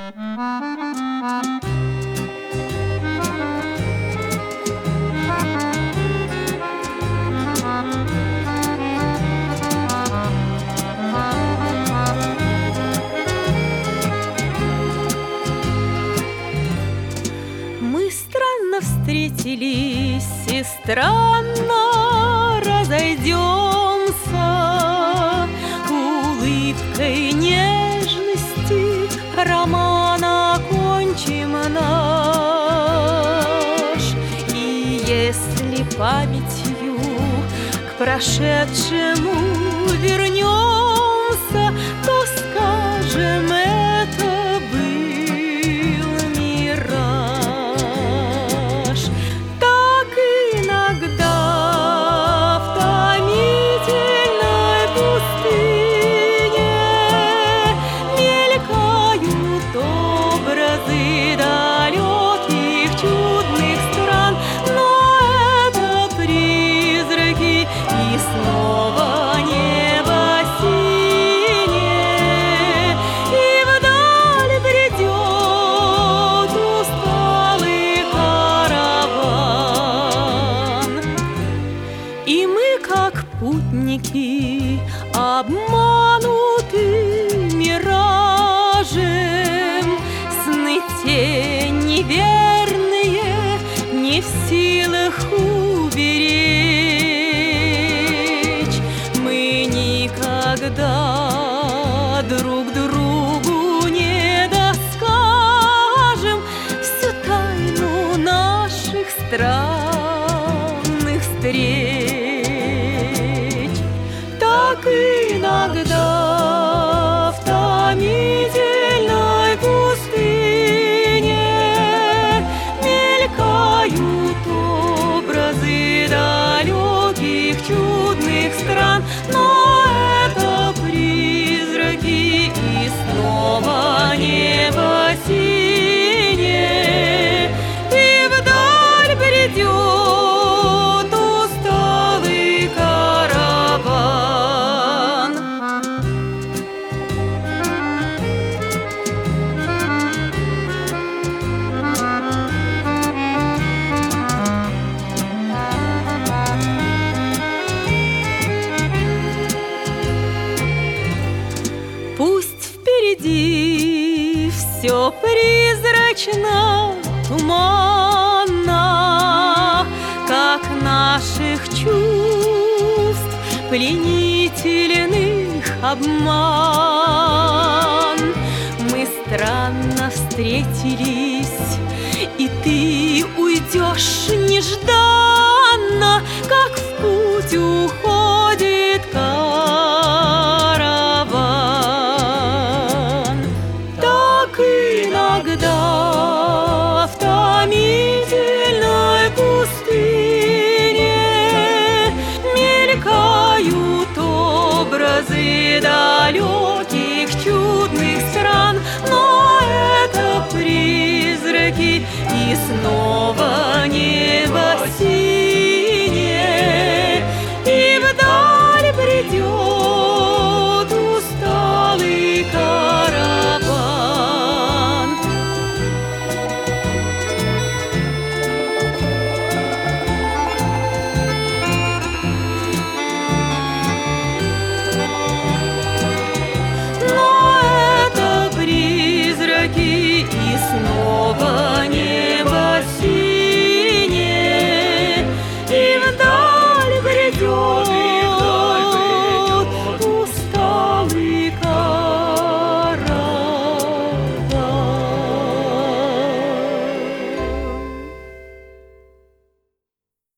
Мы странно встретились и странно разойдемся. Улыбкой нежности роман окончим наш. И если памятью к прошедшему вернемся, то скажем, это был мираж. Так иногда в томительной пустыне мелькают образы далеких чудных стран, но это призраки, и снова небо синее, и вдаль бредет усталый караван. И мы, как путники, обмануты миражем, сны те неверные не в силах уберечь. Мы никогда друг другу не доскажем всю тайну наших странных встреч. Так иногда в томительной пустыне мелькают образы далеких чудных стран, но это призраки, и снова небо синее, и вдаль бредет усталый караван. Пусть впереди все призрачно, туманно, как наших чувств пленительных обман. Мы странно встретились, и ты уйдешь нежданно, как в путь уходит караван. Так иногда в томительной пустыне мелькают образы далеких чудных стран, но это призраки, и снова небо синее, и вдаль бредет усталый караван. Но это призраки,